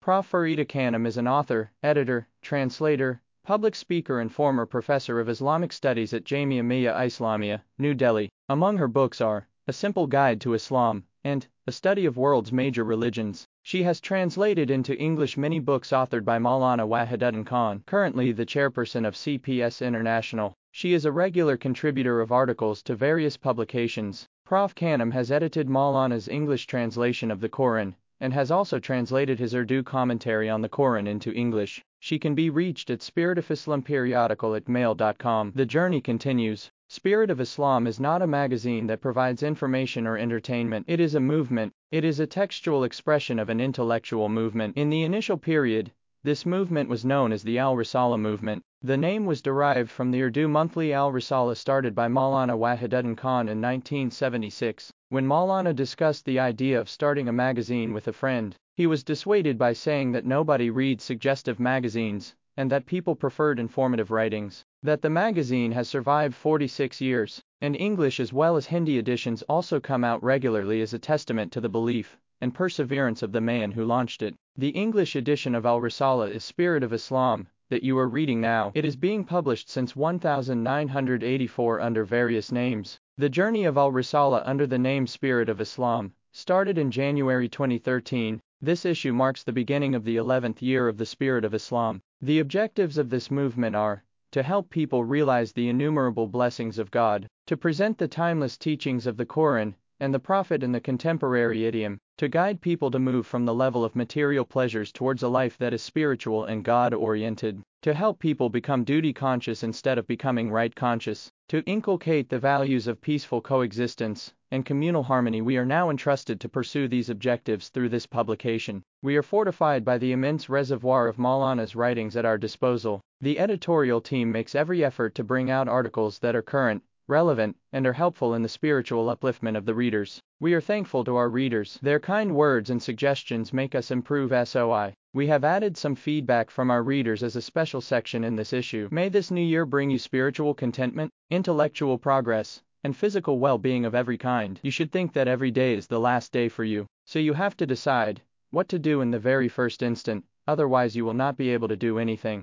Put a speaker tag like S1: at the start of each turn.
S1: Prof. Farida Khanum is an author, editor, translator, public speaker and former professor of Islamic studies at Jamia Millia Islamia, New Delhi. Among her books are A Simple Guide to Islam and A Study of World's Major Religions. She has translated into English many books authored by Maulana Wahiduddin Khan, currently the chairperson of CPS International. She is a regular contributor of articles to various publications. Prof. Khanum has edited Maulana's English translation of the Quran, and has also translated his Urdu commentary on the Quran into English. She can be reached at spiritofislam@mail.com. The journey continues. Spirit of Islam is not a magazine that provides information or entertainment. It is a movement. It is a textual expression of an intellectual movement. In the initial period, this movement was known as the Al-Risala movement. The name was derived from the Urdu monthly Al-Risala started by Maulana Wahiduddin Khan in 1976. When Maulana discussed the idea of starting a magazine with a friend, he was dissuaded by saying that nobody reads suggestive magazines, and that people preferred informative writings. That the magazine has survived 46 years, and English as well as Hindi editions also come out regularly is a testament to the belief and perseverance of the man who launched it. The English edition of Al-Risala is Spirit of Islam, that you are reading now. It is being published since 1984 under various names. The journey of Al-Risala under the name Spirit of Islam started in January 2013. This issue marks the beginning of the 11th year of the Spirit of Islam. The objectives of this movement are to help people realize the innumerable blessings of God, to present the timeless teachings of the Quran and the Prophet in the contemporary idiom, to guide people to move from the level of material pleasures towards a life that is spiritual and God-oriented, to help people become duty-conscious instead of becoming right-conscious, to inculcate the values of peaceful coexistence and communal harmony. We are now entrusted to pursue these objectives through this publication. We are fortified by the immense reservoir of Maulana's writings at our disposal. The editorial team makes every effort to bring out articles that are current, relevant, and are helpful in the spiritual upliftment of the readers. We are thankful to our readers. Their kind words and suggestions make us improve SOI. We have added some feedback from our readers as a special section in this issue. May this new year bring you spiritual contentment, intellectual progress, and physical well-being of every kind. You should think that every day is the last day for you, so you have to decide what to do in the very first instant, otherwise you will not be able to do anything.